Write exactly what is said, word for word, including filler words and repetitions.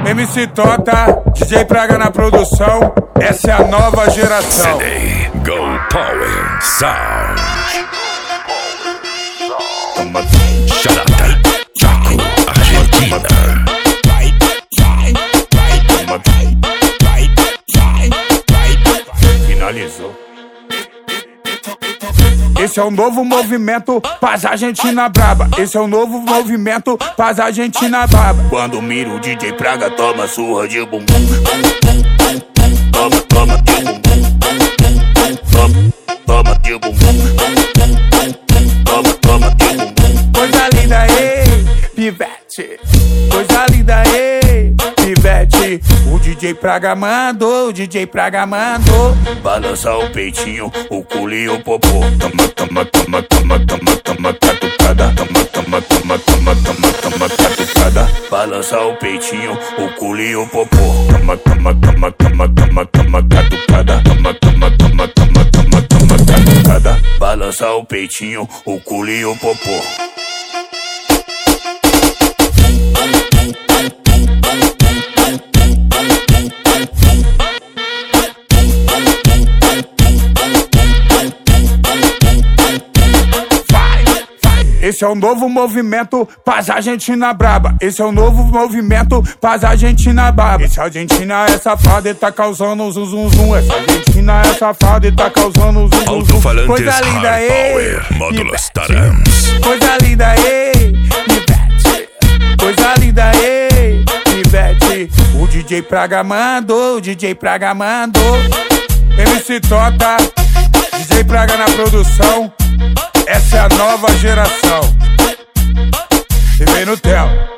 M C Tota, D J Praga na produção, essa é a nova geração. C D Go Power Sound. Charata, Chaco, Argentina. Finalizou. Esse é o novo movimento, paz Argentina braba. Esse é o novo movimento, paz Argentina braba. Quando miro o D J Praga, toma surra de bumbum. Toma, toma de bumbum. Toma, toma de bumbum. Toma, toma de bumbum. Coisa linda, ei, pivete. Coisa linda, ei, pivete. O D J Praga mandou, o D J Praga mandou. Balança o peitinho, o culo e o popô. Toma, toma, toma, toma, toma, toma, catucada. Toma, toma, toma, toma, toma, toma, catucada. Balança o peitinho, o culo e o popô. Toma, toma, toma, toma, toma, toma, catucada. Toma, toma, toma, toma, toma, toma, catucada. Balança o peitinho, o culo e o popô. Esse é o novo movimento, paz Argentina braba. Esse é o novo movimento, paz Argentina braba. Essa Argentina é safada e tá causando zum zum zum. Essa Argentina é safada e tá causando zum zum zum. Alto-falantes Coisa linda, High ei, Power, módulos pivete. Tarams. Coisa linda, ei, pivete. Coisa linda, ei, pivete. O D J Praga mandou, o D J Praga mandou. M C Tota, D J Praga na produção. Essa é a nova geração. E vem no tel.